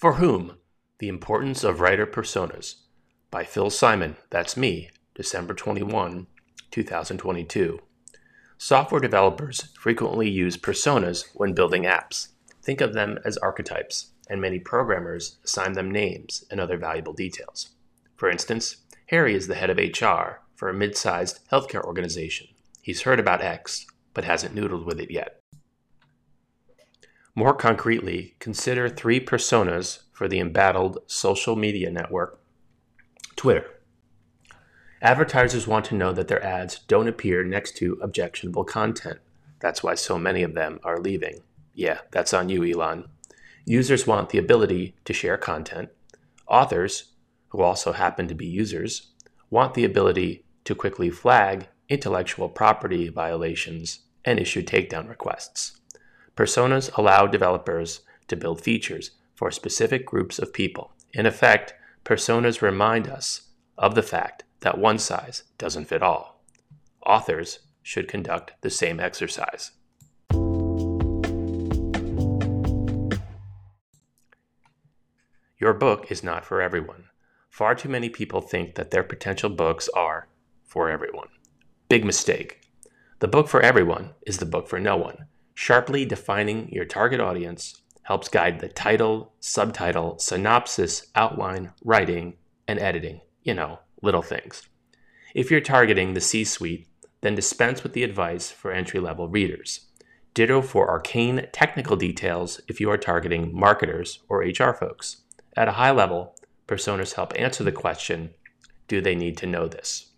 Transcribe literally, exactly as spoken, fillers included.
For Whom? The Importance of Writer Personas by Phil Simon, that's me, December twenty-first, two thousand twenty-two. Software developers frequently use personas when building apps. Think of them as archetypes, and many programmers assign them names and other valuable details. For instance, Harry is the head of H R for a mid-sized healthcare organization. He's heard about X, but hasn't noodled with it yet. More concretely, consider three personas for the embattled social media network, Twitter. Advertisers want to know that their ads don't appear next to objectionable content. That's why so many of them are leaving. Yeah, that's on you, Elon. Users want the ability to share content. Authors, who also happen to be users, want the ability to quickly flag intellectual property violations and issue takedown requests. Personas allow developers to build features for specific groups of people. In effect, personas remind us of the fact that one size doesn't fit all. Authors should conduct the same exercise. Your book is not for everyone. Far too many people think that their potential books are for everyone. Big mistake. The book for everyone is the book for no one. Sharply defining your target audience helps guide the title, subtitle, synopsis, outline, writing, and editing. You know, little things. If you're targeting the C-suite, then dispense with the advice for entry-level readers. Ditto for arcane technical details if you are targeting marketers or H R folks. At a high level, personas help answer the question, do they need to know this?